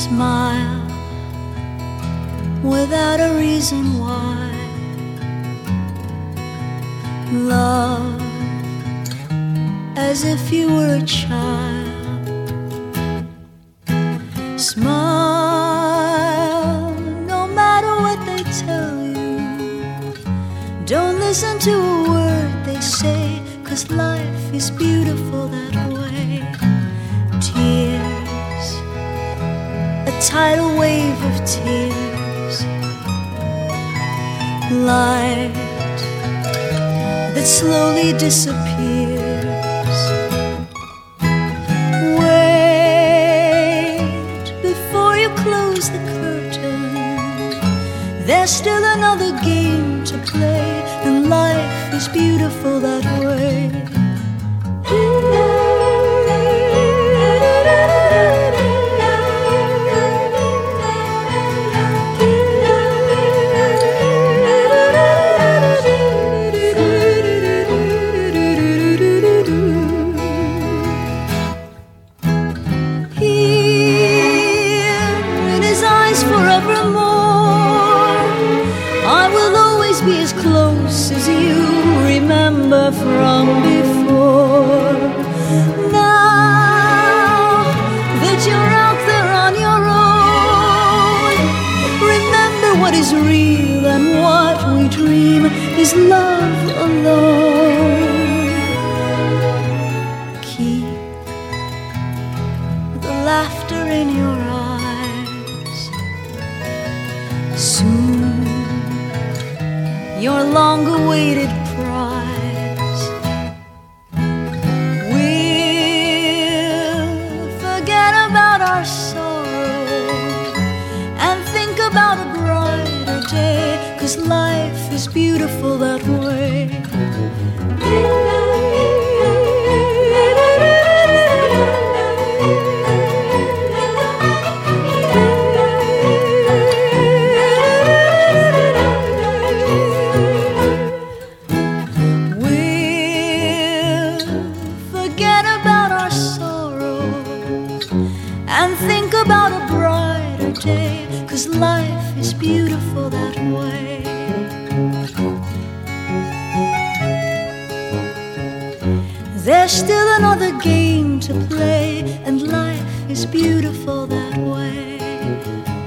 Smile without a reason why. Love as if you were a child. Smile no matter what they tell you. Don't listen to a word they say, 'cause life is beautiful that way. Tears, a tidal wave of tears. Light that slowly disappears. Wait before you close the curtain. There's still another game to play, and life is beautiful that way. Be as close as you remember from before. Now that you're out there on your own, remember what is real and what we dream is love alone. Keep the laughter in your eyes. Soon your long-awaited prize we'll forget about our sorrow and think about a brighter day, 'cause life is beautiful that way. And think about a brighter day, 'cause life is beautiful that way. There's still another game to play, and life is beautiful that way.